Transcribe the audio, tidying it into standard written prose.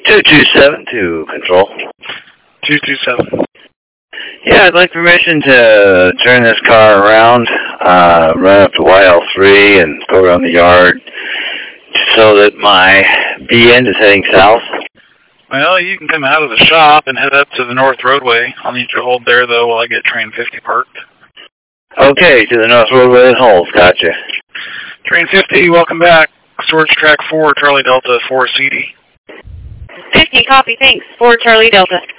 227 to control. 227. Yeah, I'd like permission to turn this car around, run up to YL3 and go around the yard so that my B-end is heading south. Well, you can come out of the shop and head up to the north roadway. I'll need you to hold there, though, while I get train 50 parked. Okay, to the north roadway and holds. Gotcha. Train 50, welcome back. Storage track 4, Charlie Delta 4 CD. 50, copy, thanks. 4 Charlie Delta.